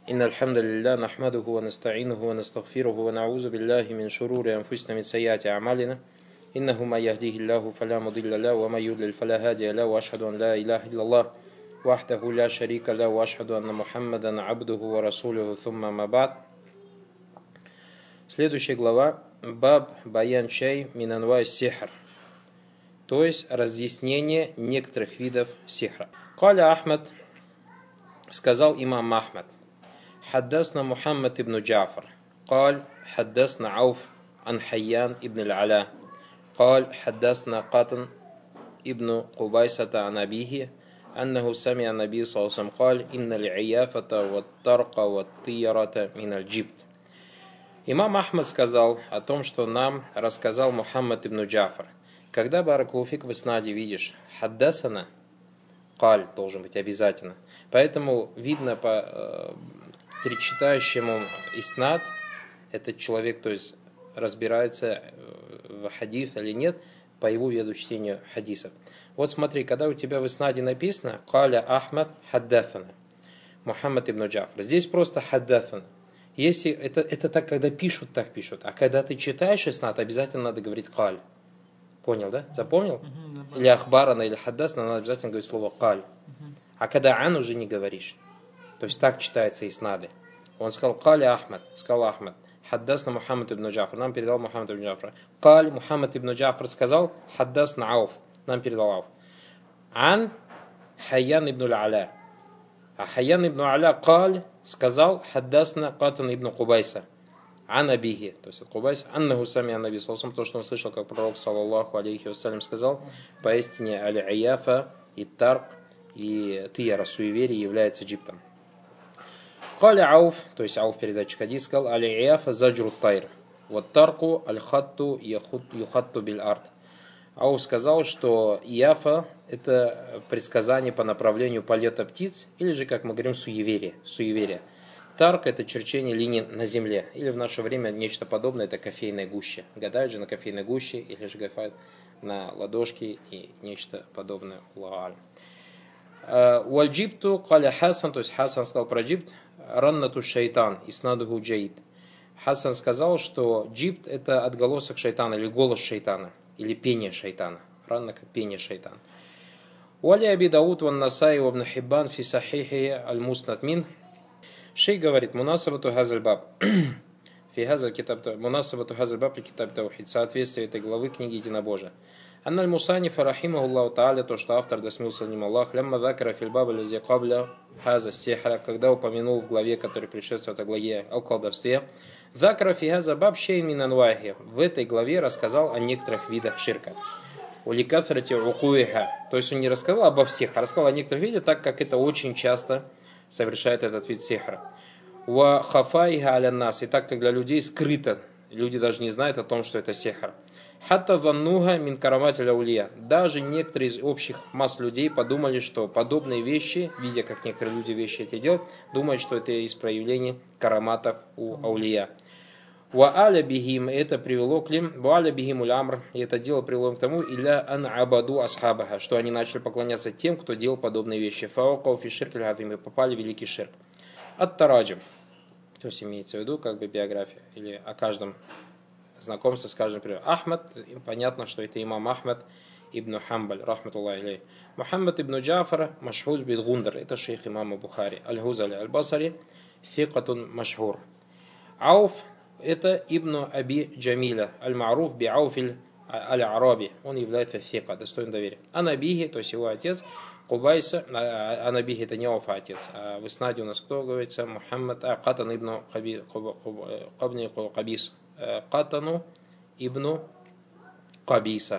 إن الحمد لله نحمده ونستعينه ونستغفره ونعوذ بالله من شرور أنفسنا من سيئات أعمالنا إنه من يهديه الله فلا مضل له ومن يضلل فلا هادي له وأشهد أن لا إله إلا الله وحده لا شريك له وأشهد أن محمدا عبده ورسوله ثم ما بعد. Следующая глава Баб Баян Шей мин анвай сихр, то есть разъяснение некоторых видов сихра. Каля Ахмад, сказал имам Ахмад, حدثنا محمد بن جعفر قال حدثنا عوف عن حيان ابن العلاء قال حدثنا قاتن ابن قبيسة عن أبيه أنه سمع النبي صلى الله عليه وسلم قال إن العيافة والطرق والطيرة من الجبت. Имам Ахмад сказал о том, что нам рассказал Мухаммад ибн Джафар. Когда баракулуфик в иснаде видишь хаддасана, каль должен быть обязательно. Поэтому видно по перечитающему иснад, этот человек, то есть разбирается в хадис или нет, по его виду чтения хадисов. Вот смотри, когда у тебя в иснаде написано каля Ахмад хаддасана, Мухаммад ибн Джафар, здесь просто хаддасана. Если это так, когда пишут, так пишут. А когда ты читаешь иснад, обязательно надо говорить каль. Понял, да? Запомнил? Или ахбарана, или хаддасна, надо обязательно говорить слово каль. А когда ан уже не говоришь. То есть так читается иснады. Он сказал каль Ахмад, сказал Ахмад. Хаддасна Мухаммад ибн Джафар, нам передал Мухаммад ибн Джафар. Каль Мухаммад ибн Джафар сказал хаддасна Ауф, нам передал Ауф. Ан Хайян ибн Аля. А Хайян ибн Аля каль сказал хаддасна Катан ибн Кубайса ан абихи, то есть от Кубайса, аннаху сами наби саллаллаху, то, что он слышал, как пророк саллаллаху алейхи вассалям сказал, поистине аль-аяфа и тарк и тияра, суеверие, является джиптом. Каля Ауф, то есть Ауф передатчик хадис, сказал аль-аяфа заджру тайр, вот тарку аль-хатту юхатту биль-ард. Ауф сказал, что ияфа – это предсказание по направлению полета птиц, или же, как мы говорим, суеверие. Тарк – это черчение линий на земле, или в наше время нечто подобное – это кофейная гуща. Гадают же на кофейной гуще, или же гадают на ладошке и нечто подобное. Уаль-джипту каля Хасан, то есть Хасан сказал про джипт, раннату шайтан, иснадуху джаид. Хасан сказал, что джипт – это отголосок шайтана, или голос шайтана, или пение шайтана. Ранно как пение шайтана. Уали Аби Дауд ван Насаи ва Ибн Хиббан фи сахихи аль-Муснад мин. Шей говорит, мунасабату хазаль баб. Фи хазаль китаб, мунасабату хазаль баб ли китаб таухид. Соответствие этой главы книги Единобожия. Анналь Мусанифа рахимахуллаху тааля, то, что автор, да смился ним Аллах, лямма закара фильбаба лази кабля хаза сихра, когда упомянул в главе, который предшествует о главе о колдовстве, закара фи хаза баб шейн мин анвахи. В этой главе рассказал о некоторых видах ширка. Уликафрати укуиха. То есть он не рассказал обо всех, а рассказал о некоторых видах, так как это очень часто совершает этот вид сихра. Ва хафаиха аля нас. И так как для людей скрыто, люди даже не знают о том, что это сихр. Хатта заннуха мин караматиля улия. Даже некоторые из общих масс людей подумали, что подобные вещи, видя, как некоторые люди вещи эти делают, думают, что это из проявлений караматов у аулия. Ва-аля бихим, это привело к ним, ва-аля бихим улямр, и это дело привело к тому, илля ан абаду асхабаха, что они начали поклоняться тем, кто делал подобные вещи. Фаокау фи ширк и попали в великий ширк. Ат-тараджим, то есть имеется в виду как бы биография, или о каждом знакомстве с каждым примером. Ахмад, понятно, что это имам Ахмад ибн Хамбаль, рахматуллахи алейхи. Мухаммад ибн Джафар, машхур бил гундар, это шейх имама Бухари. Аль-Хузали аль-Басари, фикатун машхур. Ауф, это Ибн Аби Джамиля, аль-Маруф би Ауфиль аль-Араби. Он является фика, достойным доверия. Анабихи, то есть его отец, Кубайса, Анабихи это не Ауф отец. А в иснаде у нас кто говорится? Мухаммад, Катан ибн Кабис. Катану ибн Кабиса.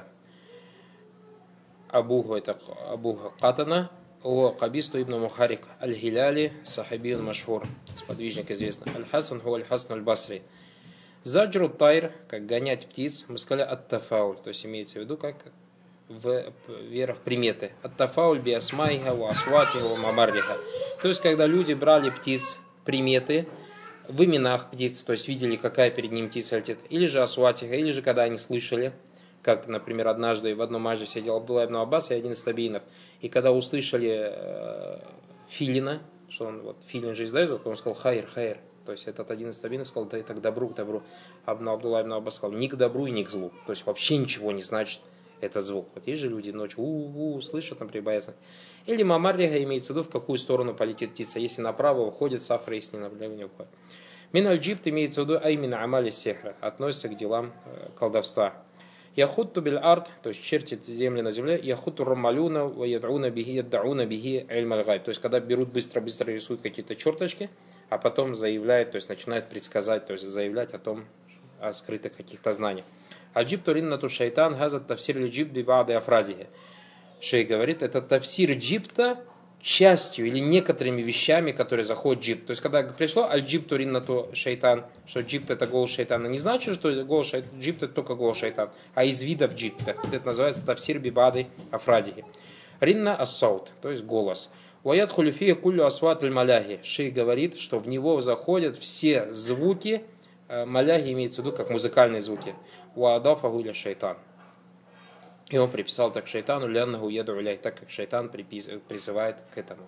Абуху это Абуха Катана. О Кабисту ибн Мухарик аль-Хиляли, сахабиюн машхур, сподвижник известный. Аль-Хасан ху аль-Хасан аль-Басри. Заджру тайр, как гонять птиц, мы сказали ат-тафауль, то есть имеется в виду как в верах приметы. Ат-тафауль би асмайха ва асватиха ва мамарриха. То есть когда люди брали птиц приметы в именах птиц, то есть видели, какая перед ним птица летит, или же асватиха, или же когда они слышали, как, например, однажды в одном маджлисе сидел Абдулла ибн Аббас и один из табиинов, и когда услышали филина, что он вот филин же издает звук, он сказал хайр, хайр. То есть этот один из табинов сказал, да это к добру, к добру. Абдулла ибн Аббас сказал, ни к добру и ни к злу. То есть вообще ничего не значит этот звук. Вот есть же люди ночью слышат, например, боятся. Или мамарриха имеется в виду, в какую сторону полетит птица. Если направо уходит, сафра, если налево не уходит. Мин аль-джибт имеется в виду аймина амали сехра, относится к делам колдовства. Яхутту биль арт, то есть чертит земли на земле, яхутту рамалюна, ядауна бихи эльмаль гайб. То есть когда берут быстро-быстро рисуют какие-то черточки, а потом заявляют, то есть начинают предсказать, то есть заявлять о скрытых каких-то знаниях. Аль-джибту риннату шайтан газат тавсир аль-джиб бибады афрадихи. Шейх говорит, это тавсир джибта частью или некоторыми вещами, которые заходят в джибт. То есть, когда пришло аль-джибту риннату шайтан, что джибт это голос шайтана, не значит, что голос джибт это только голос шайтан, а из видов джибта. Это называется тавсир бибады афрадихи. Ринна ас-саут, то есть голос. Уаят хулюфия куллю асват аль-маляхи. Шейх говорит, что в него заходят все звуки, маляхи имеется в виду как музыкальные звуки. Уадафаху иля шайтан. И он приписал так шайтану, ляннаху яду уляй, так как шайтан призывает к этому.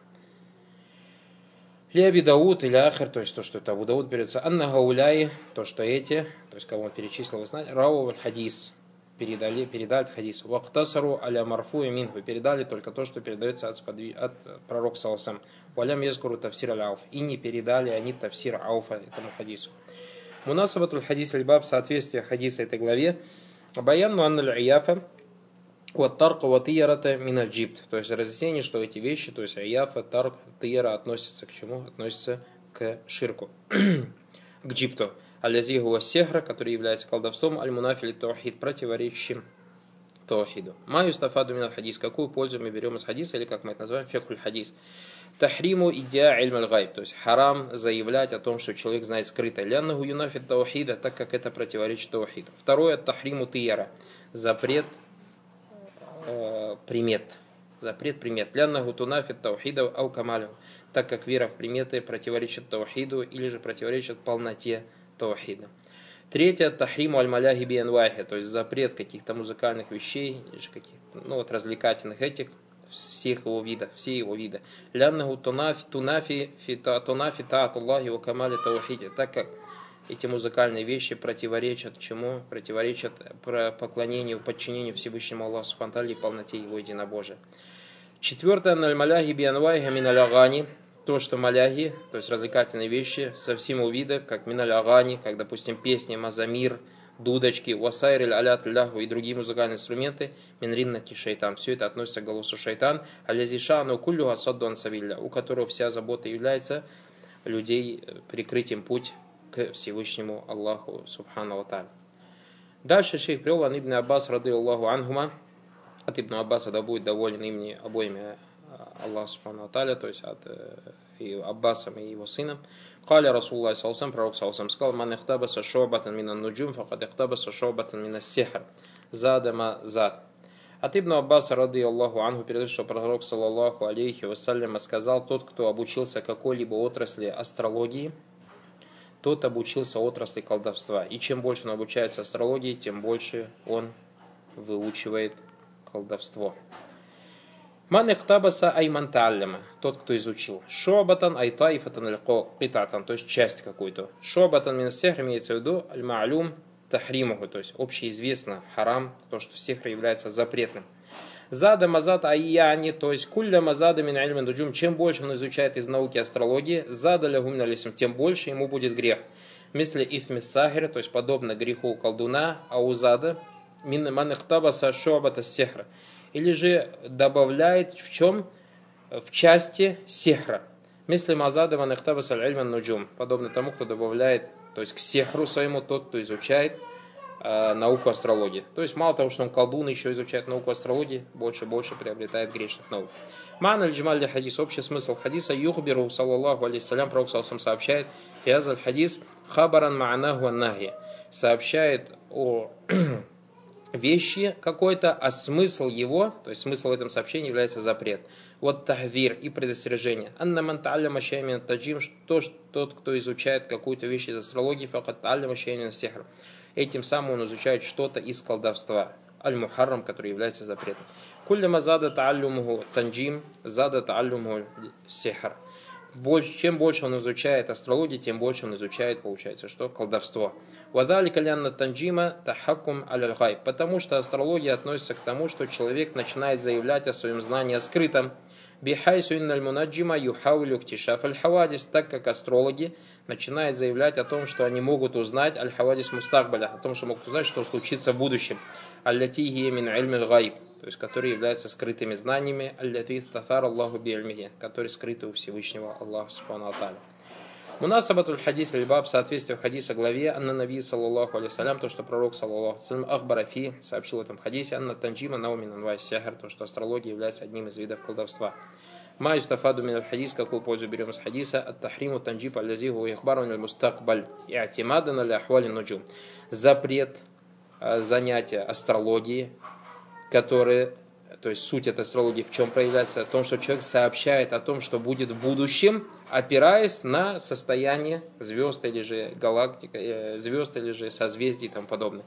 Ли Аби Дауд или Ахер, то есть то, что это Абу Дауд берется, Анна Гауляи, то, что эти, то есть кого он перечислил, вы знаете, Рау аль-Хадис, передали хадис. Вахтасару аля марфу и минху, передали только то, что передается от пророка саллаллаху. Валям язкуру тавсир аль-ауф, и не передали они тавсир ауфа этому хадису. Мунасабатуль хадис аль-баб, соответствие хадиса этой главе, баянну анна аль-ияфа, тарк ва тиярата мин аль-джибт. То есть разъяснение, что эти вещи, то есть аяфа, тарк, тияра относятся к чему? Относятся к ширку, к джипту. Аль-Ази гуа сехра, который является колдовством, аль-мунафили таухид, противоречащим таухиду. Ма юстафаду мин аль-хадис. Какую пользу мы берем из хадиса, или как мы это называем, фикхуль хадис. Тахриму идиа илм аль-гайб, то есть харам заявлять о том, что человек знает скрытое. Ляннаху юнафит таухида, так как это противоречит таухиду. Второе, тахриму тияра, запрет примет. Запрет примет. Ляннаху тунафит таухида ау камалю, так как вера в приметы противоречит таухиду или же противоречит полноте таухида. Третье, тахриму аль-маляхи би анвайхи, то есть запрет каких-то музыкальных вещей, или же каких-то, развлекательных этих, всех его видов, все его виды. Ляннаху тунафи таатуллахи ва камали таухиди, так как эти музыкальные вещи противоречат чему? Противоречат поклонению, подчинению Всевышнему Аллаху субхану ва тааля и полноте Его единобожия. Четвертое, аль-маляхи би анвайхи мин аль-агани, то, что маляхи, то есть развлекательные вещи со всему вида, как миналь агани, как, допустим, песни, мазамир, дудочки, васайр алят ляху и другие музыкальные инструменты, минриннати шайтан. Все это относится к голосу шайтан, алязишану куллю асадду ансавилля, у которого вся забота является людей прикрытием путь к Всевышнему Аллаху субхану ва тааля. Дальше шейх привел ан ибн Аббас рады Аллаху анхума, от ибн Аббаса да будет доволен ими обоими Аллах субхану ва тааля, то есть от Аббасом и его сыном. Каля Расулуллах саллаллаху, пророк саллаллаху сказал: "Ман ихтабаса шу'батан минан нуджум, факад ихтабаса шу'батан минас сихр, задама зад". От ибн Аббаса рады Аллаху анху передает, что пророк саллаллаху алейхи вассалям сказал: "Тот, кто обучился какой-либо отрасли астрологии, тот обучился отрасли колдовства. И чем больше он обучается астрологии, тем больше он выучивает колдовство". Ман иктабаса айман та'алляма, тот, кто изучил. Шу'батан ай таифатан аль-қитатан, то есть часть какую-то. Шу'батан мин сихр имеется в виду аль-ма'люм тахримуху, то есть общеизвестно харам, то, что сихр является запретным. Зада мазад айяни, то есть кулля мазада мин ильмин дуджум, чем больше он изучает из науки астрологии, зада лягум налисм, тем больше ему будет грех. Мисли ифмис сахир, то есть подобно греху колдуна, аузада мин ман иктабаса шу'бата сихра. Или же добавляет в чем? В части сихра. Мисли мазада ман иктабаса аль-ильман нуджум, подобно тому, кто добавляет, то есть к сихру своему, тот, кто изучает науку астрологии. То есть мало того, что он колдун, еще изучает науку астрологии, больше приобретает грешных наук. Ман аль-джмаль ля хадис, общий смысл хадиса, юхбиру саллаллаху алейхиссалям, пророк саллаллаху сообщает, фиаз аль-хадис хабаран ма'анаху ан-нахи, сообщает о вещи какой-то, а смысл его, то есть смысл в этом сообщении является запрет. Вот тахвир и предостережение. Анна ман та'алляма шай'ан мин ат-таджим, тот, кто изучает какую-то вещь из астрологии, факат та'алляма шай'ан мин ас-сихр. Этим самым он изучает что-то из колдовства. Аль-мухаррам, который является запретом. Кулляма зада та'аллюмуху танджим, зада та'аллюмуху сихр. чем больше он изучает астрологию, тем больше он изучает, получается, что колдовство. وَذَلِكَ لِأَنَّ التَّنْجِيمَ تَحَكُّمْ عَلَى الْغَيْبِ. Потому что астрология относится к тому, что человек начинает заявлять о своем знании о скрытом. بِحَيْثُ إِنَّ الْمُنَجِّمَ يُحَاوِلُ اكْتِشَافَ الْحَوَادِثِ. Так как астрологи начинают заявлять о том, что они могут узнать аль-хавадис мустакбаля, о том, что могут узнать, что случится в будущем. التي هي من علم الغيب, то есть которые являются скрытыми знаниями, التي استثار الله بعلمه, которые скрыты у Всевышнего Аллаха субхану ва тааля. Мунасабатуль хадис аль-баб, соответствие в хадиса главе, анна наби саллаллаху алейхи салям, то, что пророк саллаллаху алейхи салям, ахбарафи, сообщил в этом хадисе, анна танджима наумин анвай сяхар, то, что астрология является одним из видов колдовства. Ма юстафаду мин аль-хадис, какую пользу берем из хадиса, ат-тахриму танджиб аль-лазиху и ихбару аль-мустакбаль, и атимадан аль-ахвали нуджум. Запрет занятия астрологии, которые, то есть суть этой астрологии в чем проявляется? В том, что человек сообщает о том, что будет в будущем, опираясь на состояние звезд или же галактик, звезд или же созвездий и тому подобное.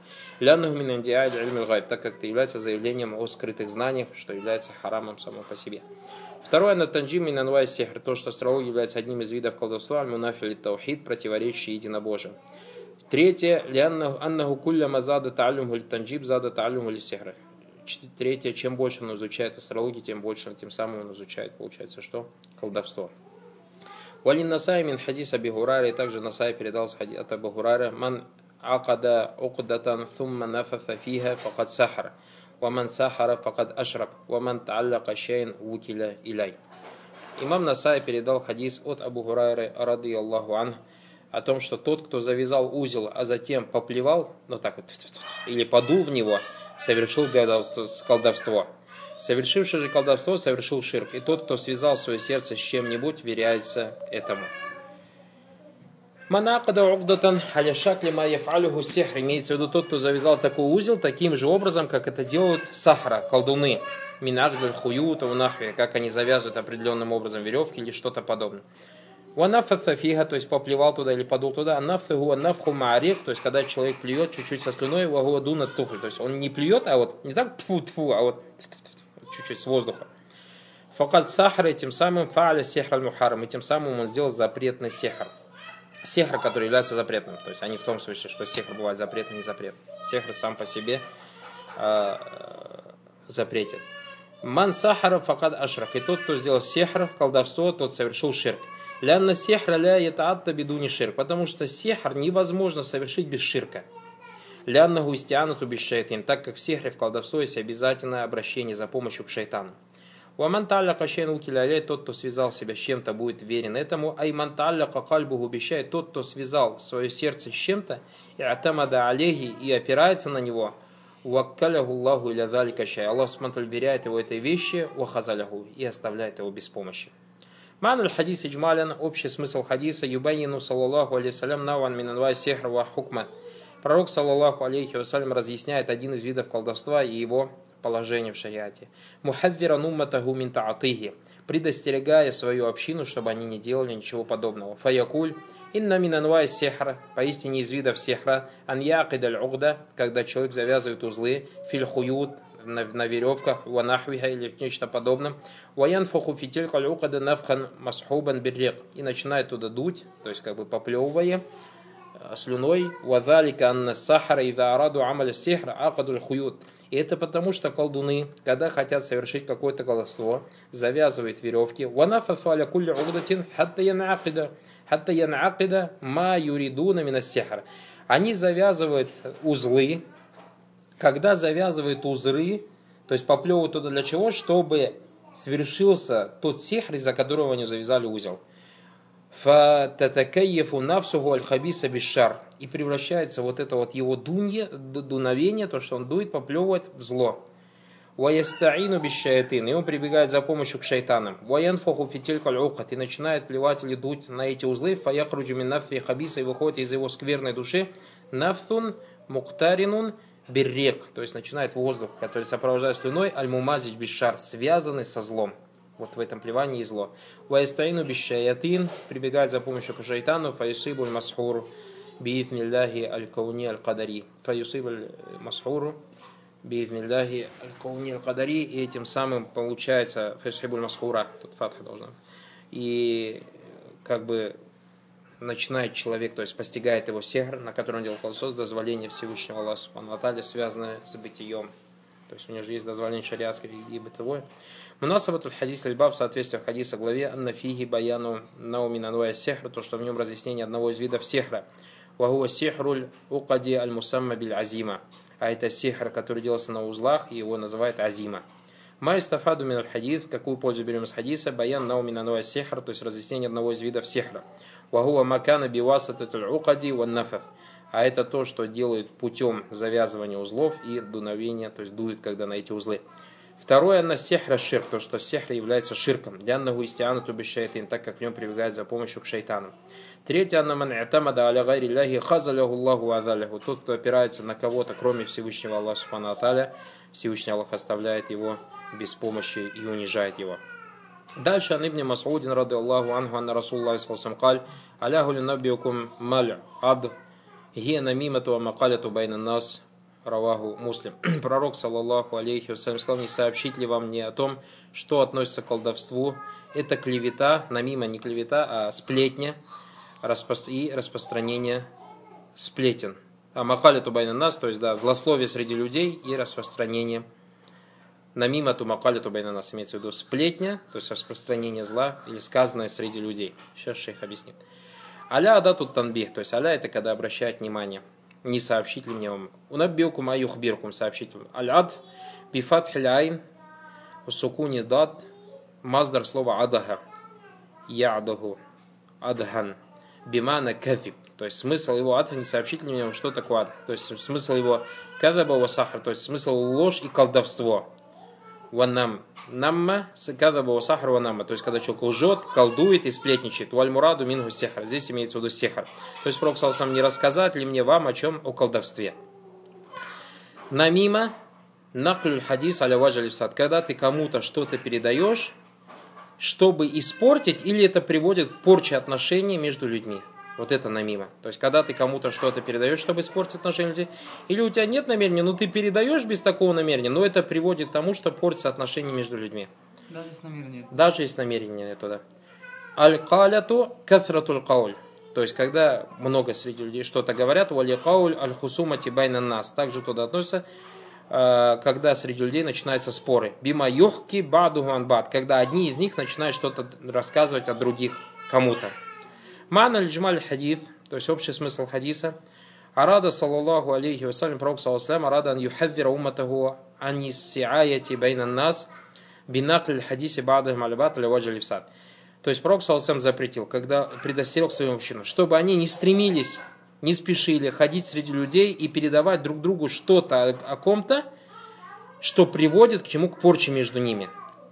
Так как это является заявлением о скрытых знаниях, что является харамом само по себе. Второе, на танджим и нанвай сихр, то, что астрология является одним из видов колдовства, аль-мунафи таухид, противоречащий единобожию. Третье, аннаху кулля мазада та'аллюму лит-танджиб зада та'аллюму лис-сихр. Третье, чем больше он изучает астрологию, тем больше, тем самым он изучает, получается, что? Колдовство. Валин Насай мин хадис Аби Гурайры, также Насай передал с хадис от Аби Гурайры, ман акада уqдатан thumma нафафа фиха факад сахар, ваман сахара факад ашрак, ваман та'аллака шейн вукиля илай. Имам Насай передал хадис от Абу Гурайры, ради Аллаху анх, о том, что тот, кто завязал узел, а затем поплевал, ну так вот, или подул в него, совершил колдовство. Совершивший же колдовство совершил ширк. И тот, кто связал свое сердце с чем-нибудь, веряется этому. Манакада угдатан аляшак лима яфалюху сихр. Имеется в виду тот, кто завязал такой узел таким же образом, как это делают сахара, колдуны. Минагдаль хуюта унахви, как они завязывают определенным образом веревки или что-то подобное. Уанафафа фига, то есть поплевал туда или подул туда. Анафтаху анафху маарик, то есть когда человек плюет чуть-чуть со слюной, вагуадуна туфль. То есть он не плюет, а вот не так тфу-тфу, а вот чуть-чуть с воздуха. Факад сахар, и тем самым фааля сихр аль-мухарам, и тем самым он сделал запретный сихр. Сихр, который является запретным. То есть они в том смысле, что сихр бывает запретный и не запретный. Сихр сам по себе запретен. Ман сахара факад ашрак. И тот, кто сделал сихр, колдовство, тот совершил ширк. Лянна сихра ля ятаатта бидуни ширк. Потому что сихр невозможно совершить без ширка. Лянна густианату без шайтин. Так как в сихре, в колдовстве есть обязательное обращение за помощью к шайтану. Уаман талляка шейн укиляляй, тот, кто связал себя с чем-то, будет верен этому. Айман талляка кальбуху обещает, тот, кто связал свое сердце с чем-то, и атамада алейхи, и опирается на него. Уаккаляху Аллаху иля залика шай. Аллах смотрит, веряет его этой вещи, уахазаляху, и оставляет его без помощи. Ман аль-хадис иджмалян, общий смысл хадиса, юбайину саллаллаху алейхиссалям наван минанвай сихр ва хукма. Пророк саллаллаху алейхи вассалям разъясняет один из видов колдовства и его положение в шариате. Мухаддиран умматаху мин та'атихи, предостерегая свою общину, чтобы они не делали ничего подобного. Фаякуль инна мин анвай сихра, поистине из видов сихра, ан яқид аль-угда, когда человек завязывает узлы, филь хуют, на веревках, ванахвиха или нечто подобное, ваянфаху фитиль калюкада нафхан масхубан биррик, и начинает туда дуть, то есть как бы поплевывая слюной, вадалика анна сахара ида араду амаля сихра акадуль хуют. И это потому, что колдуны, когда хотят совершить какое-то колдовство, завязывают веревки. Ванафафу аля кулли угдатин хатта янакида ма юридуна мина сихр. Они завязывают узлы. Когда завязывают узлы, то есть поплевывают туда для чего? Чтобы свершился тот сихр, из-за которого они завязали узел. Фататакайефу нафсуху аль-хабиса бишар. И превращается вот это вот его дуновение, то, что он дует, поплевывает в зло. Ваястаину бишшаятин. И он прибегает за помощью к шайтанам. Ваянфаху фитиль каль-укат. И начинает плевать или дуть на эти узлы. Фаяхруджу мин наффи хабиса. И выходит из его скверной души. Нафтун муктаринун биррек. То есть начинает воздух, который сопровождает слюной. Аль-мумазич бишар. Связанный со злом. Вот в этом плевании и зло. Ваистаину бишшаятин, прибегает за помощью к шайтану, фаюсибуль масхур биитнилляхи аль-кауни аль-кадари. Фаюсибуль масхуру биитнилляхи аль-кауни аль-кадари. И этим самым получается фаюсибуль масхура. Тут фатха должна. И как бы начинает человек, то есть постигает его сихр, на котором он делал колдовство, с дозволения Всевышнего Аллаха Субхану ва Тааля, связанное с бытием. То есть у него же есть дозволение шариатское и бытовое. Мунасабатуль хадис аль-баб, соответствие хадиса главе, анна фиги баяну наумин анвая сихр, то, что в нем разъяснение одного из видов сихра. Вахуа сихруль укади аль-мусамма биль азима. А это сихр, который делался на узлах, и его называют азима. Майстафаду мин аль-хадис, какую пользу берем из хадиса, баян наумин анвая сихр, то есть разъяснение одного из видов сихра. Вахуа макана бивасататуль укади ван нафаф. А это то, что делают путем завязывания узлов и дуновения, то есть дует, когда на эти узлы. Второе, на сихра ширк, то, что сихра является ширком. Дяннаху истианату бишшайтин, так как в нем прибегает за помощью к шайтану. Третье, анна ман и'тамада аля гайри ляхи хазаляху Аллаху ва азаляху. Тот, кто опирается на кого-то, кроме Всевышнего Аллаха Субхану ва Тааля, Всевышний Аллах оставляет его без помощи и унижает его. Дальше, ан ибн Мас'удин, рады Аллаху анху, анна Расулуллах саллаллаху каль, аляху линабиукум маль ад, гия намимату амакаляту байна нас, раваху муслим. Пророк, саллаллаху алейхи вассалям, сказал, не сообщить ли вам мне о том, что относится к колдовству. Это клевета, намима не клевета, а сплетня и распространение сплетен. Амакаляту байна нас, то есть да, злословие среди людей и распространение. Намимату макаляту байна нас, имеется в виду сплетня, то есть распространение зла или сказанное среди людей. Сейчас шейх объяснит. Аля адату танбих, то есть аля это когда обращает внимание. Не сообщить ли мне вам? Унаббиукум аюхбиркум, сообщить вам. Аль-ад бифатхиль айн усукуни дад маздар слова адаха я'даху адхан бимана кафиб. То есть смысл его адха, не сообщить ли мне вам, что такое адх. То есть смысл его кадаба ва сахар, то есть смысл ложь и колдовство. Ваннам намма кадаба ва сахар ваннамма, то есть когда человек лжет, колдует и сплетничает. Валь мураду мингу сихр, здесь имеется в виду сихр. То есть пророк саллаллаху алейхи ва саллям, не рассказать ли мне вам о чем? О колдовстве. Намима наклюль хадис аля ваджаль фсад, когда ты кому-то что-то передаешь, чтобы испортить, или это приводит к порче отношений между людьми. Вот это намима. То есть, когда ты кому-то что-то передаешь, чтобы испортить отношения людей, или у тебя нет намерения, но ты передаешь без такого намерения, но это приводит к тому, что портятся отношения между людьми. Даже если намерения нет. Даже если намерения нет, да. Аль-каляту кафратуль кауль. То есть, когда много среди людей что-то говорят, вали кауль аль-хусумати байна нас. Также туда относится, когда среди людей начинаются споры. Бима юхки бадуху анбад. Когда одни из них начинают что-то рассказывать о других кому-то. Ман аль-джмаль хадис, то есть общий смысл хадиса. Арада саллаллаху алейхи вассалям, пророк саллаллаху алейхи вассалям, арада ан юхаддира умматаху аниссиаяти байна нас бинакль хадиси бадахм аль-бат аль-ваджаль фсад. То есть пророк саллаллаху алейхи вассалям запретил, когда предостерег своим общинам, чтобы они не стремились, не спешили ходить среди людей и передавать друг другу что-то о ком-то, что приводит к чему? К порче между ними.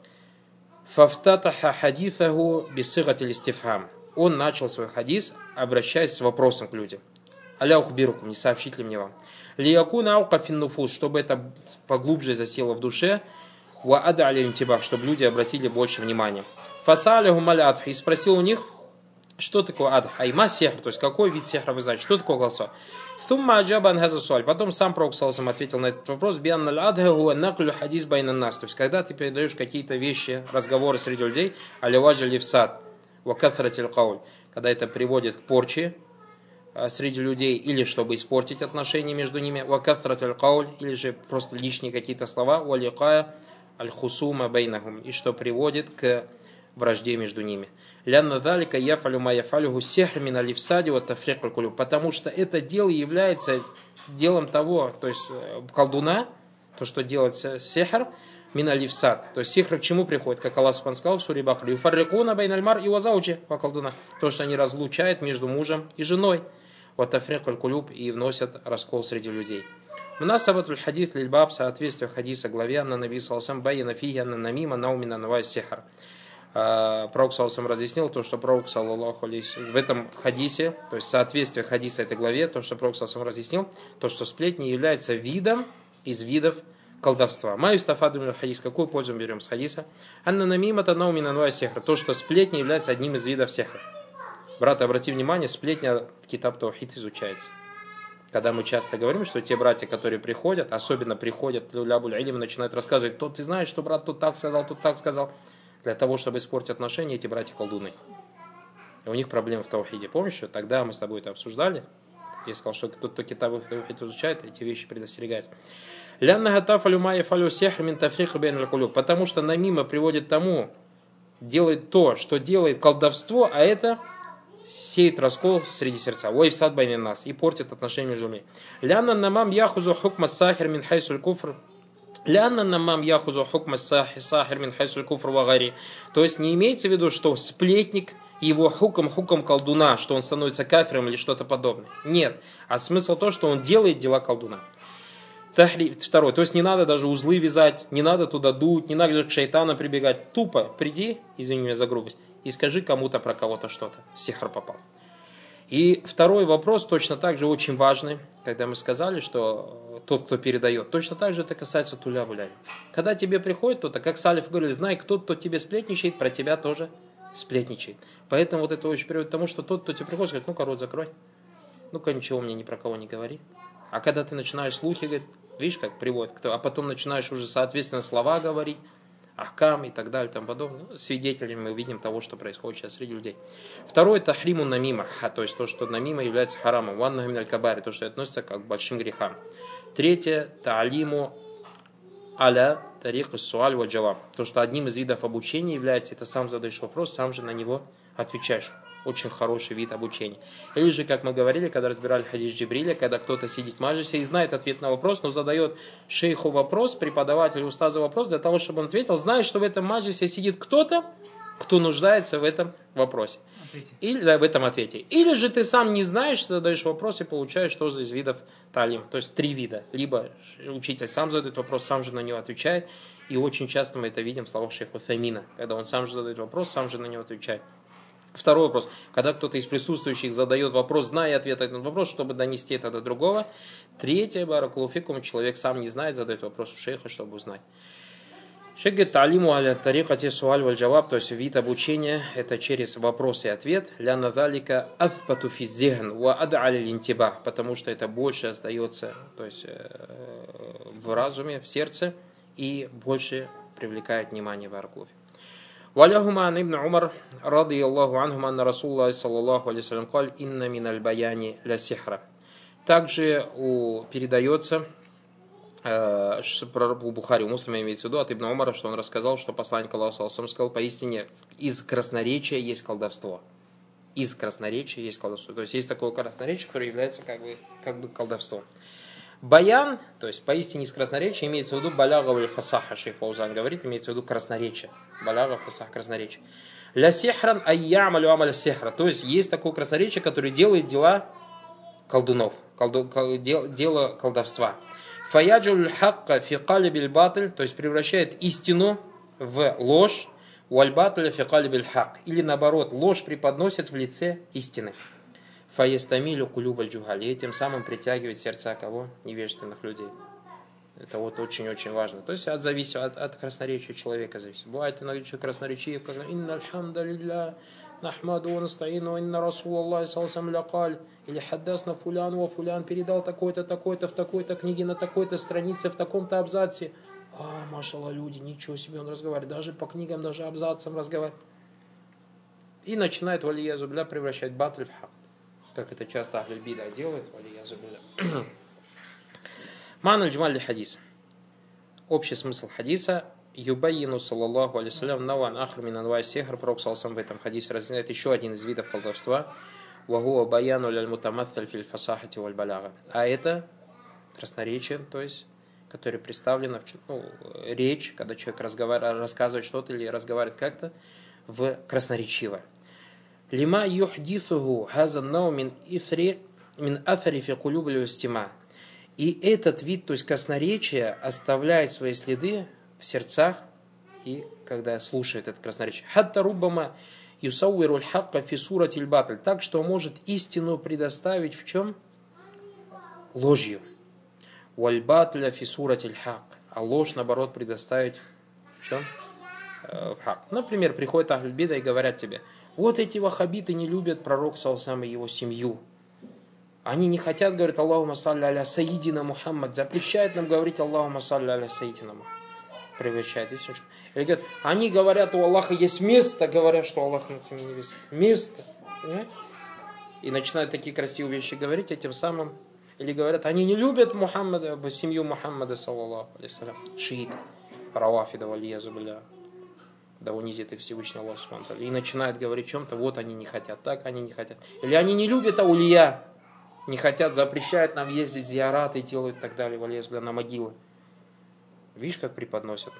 Фафтатаха хадифаху бисыгатиль истифхам. Он начал свой хадис, обращаясь с вопросом к людям. Аля ухбирукум, не сообщить ли мне вам? Лиякуна аука финнуфус, чтобы это поглубже засело в душе. Ва ада алин тибах, чтобы люди обратили больше внимания. Фасалиху малядх, и спросил у них, что такое адх, айма сехр, то есть какой вид сехра вы знаете, что такое колдовство. Thumma аджабан хазасуаль. Потом сам пророк саллаллаху алейхи ответил на этот вопрос. Бианна аль-адха хуа наклю хадис байна нас. То есть когда ты передаешь какие-то вещи, разговоры среди людей, аливаджа ливсад, ва кафратиль кауль, когда это приводит к порче среди людей, или чтобы испортить отношения между ними, ва кафратиль кауль, или же просто лишние какие-то слова, ва ликая аль-хусума байнахум, и что приводит к вражде между ними. Лянна залика яфалю ма яфалюху сихр мин алифсади ва тафрик аль-кулюб, потому что это дело является делом того, то есть колдуна, то, что делает сихр, мин алифсад. То есть сихр к чему приходит? Как Аллах Субхану сказал в суре Бакра, юфаррикуна байналь мар и вазаучи по колдуна. То, что они разлучают между мужем и женой. Ва тафрик аль-кулюб, и вносят раскол среди людей. Мунасабатуль хадис лильбаб, соответствие хадиса главе, анна наби саллаллаху алейхи ва саллям байяна фиги анна намима наумина навай сихр. Пророк саллаллаху алейхи ва саллям разъяснил то, что пророк саллаллаху алейхи в этом хадисе, то есть соответствие хадиса этой главе, то, что пророк саллаллаху алейхи ва саллям разъяснил, то, что сплетни является видом из видов колдовства. Маю стафаду мин хадис, какую пользу мы берем с хадиса? Анна намимата наумина навай сихр, то, что сплетни является одним из видов сихра. Брат, обрати внимание, сплетня в Китаб Таухид изучается. Когда мы часто говорим, что те братья, которые приходят, особенно приходят в Лябуль Илим, начинают рассказывать, то ты знаешь, что брат тут так сказал, тут так сказал. Для того, чтобы испортить отношения, эти братья колдуны. И у них проблемы в таухиде. Помнишь, что тогда мы с тобой это обсуждали? Я сказал, что тот, кто китаб таухид изучает, эти вещи предостерегается. Потому что намима приводит к тому, делает то, что делает колдовство, а это сеет раскол среди сердца. Ой, всад байнин нас. И портит отношения между людьми. Лянна намам яхузу хукма сахир мин хайсуль куфр. Лянна намам яхузу хукма сахир мин хайсуль куфр вагари. То есть не имеется в виду, что сплетник его хуком колдуна, что он становится кафиром или что-то подобное. Нет. А смысл то, что он делает дела колдуна. Второе. То есть не надо даже узлы вязать, не надо туда дуть, не надо к шайтану прибегать. Тупо приди, извини меня за грубость, и скажи кому-то про кого-то что-то. Сихр попал. И второй вопрос точно так же очень важный, когда мы сказали, что тот, кто передает, точно так же это касается туля-буляли. Когда тебе приходит кто-то, как Салиф говорили, знай, кто тебе сплетничает, про тебя тоже сплетничает. Поэтому вот это очень приводит к тому, что тот, кто тебе приходит, говорит, ну-ка рот закрой, ну-ка ничего мне ни про кого не говори. А когда ты начинаешь слухи, говорит, видишь, как приводит, а потом начинаешь уже, соответственно, слова говорить, ахкам и так далее, и тому подобное. Ну, свидетелями мы видим того, что происходит сейчас среди людей. Второе, тахриму намима, то есть то, что намима является харамом. Ванна гамин аль-кабари, то, что относится к большим грехам. Третье, та'алиму аля тарик ис-суаль ва джаваб. То, что одним из видов обучения является, это сам задаешь вопрос, сам же на него отвечаешь. Очень хороший вид обучения. Или же, как мы говорили, когда разбирали хадис Джибриля, когда кто-то сидит в маджлисе и знает ответ на вопрос, но задает шейху вопрос, преподавателю, устазу вопрос, для того, чтобы он ответил, зная, что в этом маджлисе сидит кто-то, кто нуждается в этом вопросе. Или в этом ответе. Или же ты сам не знаешь, задаешь вопрос и получаешь тоже из видов талим. То есть 3 вида. Либо учитель сам задает вопрос, сам же на него отвечает. И очень часто мы это видим в словах шейха Утхаймина, когда он сам же задает вопрос, сам же на него отвечает. Второй вопрос. Когда кто-то из присутствующих задает вопрос, зная ответ на этот вопрос, чтобы донести это до другого. Третье, баракаллаху фикум, человек сам не знает, задает вопрос у шейха, чтобы узнать. Шейх говорит, талиму аля тарикати суаль валь джаваб, то есть вид обучения, это через вопрос и ответ. Ляна залика афбату фи зихн ва ад'али линтибах, потому что это больше остается, то есть в разуме, в сердце, и больше привлекает внимание баракаллаху. وله عن ابن عمر رضي الله عنهما أن رسول الله صلى الله عليه وسلم قال إن من البيان لسحرا. Также передается у Бухари, у Муслима имеется в виду от Ибн Умара, что он рассказал, что посланник Аллаха сказал, поистине из красноречия есть колдовство. Из красноречия есть колдовство. То есть есть такое красноречие, которое является как бы колдовством. Баян, то есть поистине из красноречия, имеется в виду баляга или фасаха, шейх Фаузан говорит, имеется в виду красноречие. Баляга, фасах, красноречие. Ля сихран айямалю амаля сихра. То есть есть такое красноречие, которое делает дела колдунов, дело колдовства. Фаяджуль хакка фи калибиль батль, то есть превращает истину в ложь, уаль батля фи калибиль хак. Или наоборот, ложь преподносит в лице истины. Фаестамилю кулюбаль джухали, и тем самым притягивает сердца кого? Невежественных людей. Это вот очень-очень важно. То есть от красноречия человека зависит. Бывает иногда человек красноречив, как «Инна алхамдалилля, нахмаду ва настаину, инна расулаллахи салсам лякаль». Или «Хаддасна фулян ва фулян» передал такой-то, такой-то, в такой-то книге, на такой-то странице, в таком-то абзаце. Машалла, люди, ничего себе, он разговаривает. Даже по книгам, даже абзацам разговаривает. И начинает, валиязу билля, превращать батль в хак. Как это часто ахль бида делает, валиязу билля. Ма'на джмаль хадис. Общий смысл хадиса. Юбайину саллаллаху алейсалям наван ахр мин анвай сихр. Пророк саллаллаху в этом хадисе разъясняет еще один из видов колдовства. Вагуа баяну ляль мутаматталь филь фасахати валь баляга. А это красноречие, то есть, которое представлено в речь, когда человек рассказывает что-то или разговаривает как-то в красноречиво. Лима юхдисуху хазан нау мин афари фи кулюб люстима. И этот вид, то есть красноречия, оставляет свои следы в сердцах, и когда слушает это красноречие. Хатта руббама юсауируль хакка фи суратиль батль. Так, что может истину предоставить в чем? Ложью. Валь батля фи суратиль хак. А ложь, наоборот, предоставить в чем? В хак. Например, приходят ахль бида и говорят тебе, вот эти ваххабиты не любят пророка саллаллаху и его семью. Они не хотят говорить Аллахума салли аля саидина Мухаммад. Запрещает нам говорить Аллахума салли аля саидина Мухаммад. Превращает. Или говорят, они говорят, у Аллаха есть место, говорят, что Аллах над ними невест. Место. И начинают такие красивые вещи говорить, а тем самым, или говорят, они не любят Мухаммада, семью Мухаммада, саллаллаху алейхи, шиит, равафида, валиязу билля, да унизит их Всевышний Аллах субхану ва тааля. И начинают говорить о чем-то, вот они не хотят, так они не хотят. Или они не любят аулия, не хотят, запрещают нам ездить в зиараты, делают и так далее, валиязу билля, на могилы. Видишь, как преподносят.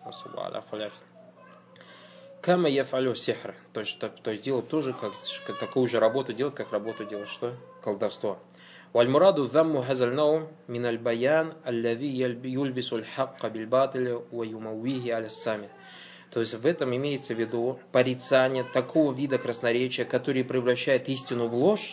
Кама яфалю сихр. То есть делать тоже, как такую же работу делать, как работу делать что? Колдовство. Вальмураду замму хазальнау миналь баян аллави юльбисуль хакка бильбатиля ва юмауихи аляссами. То есть в этом имеется в виду порицание такого вида красноречия, который превращает истину в ложь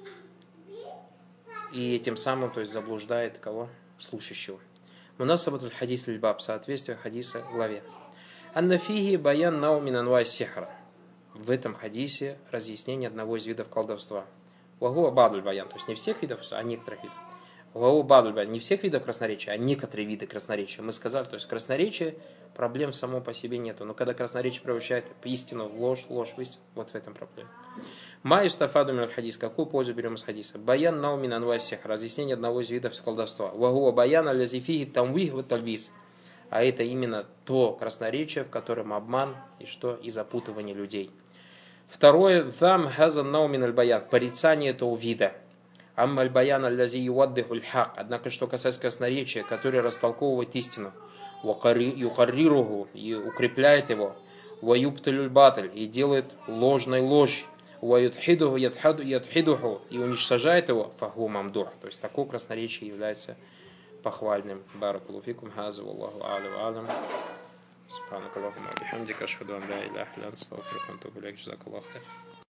и тем самым, то есть, заблуждает кого? Слушающего. Мунасабатуль хадис лильбаб, соответствие хадиса главе. Аннафихи баян нау мин анвай сихра. В этом хадисе разъяснение одного из видов колдовства. Вагуа бадль баян, то есть не всех видов, а некоторых видов. Вагуа бадль баян, не всех видов красноречия, а некоторые виды красноречия. Мы сказали, то есть красноречие, проблем само по себе нету. Но когда красноречие превращает истину в ложь, ложь в истину, вот в этом проблема. Ма юстафаду мин аль-хадис, какую пользу берем из хадиса? Баян нау мин анвай сихра, разъяснение одного из видов колдовства. Вагуа баян аль-лазифихи тамвих ва тальбис. А это именно то красноречие, в котором обман и что? И запутывание людей. Второе, зам хазан наумин аль-баян, порицание этого вида. Амма аль-баян аль-лази юаддиху аль-хак. Однако, что касается красноречия, которое растолковывает истину, юхарриругу, и укрепляет его, ваюбталюль баталь, и делает ложной ложь, ваютхидуху ядхидуху, и уничтожает его, фаху мамдух. То есть, такое красноречие является похвальным. Баракаллаху фикум, хаза валлаху а'ля ва а'лям. Субханакаллахумма ва бихамдика, ашхаду ан ла иляха илля анта, астагфирука ва атубу илейк. Джазакаллаху хайран.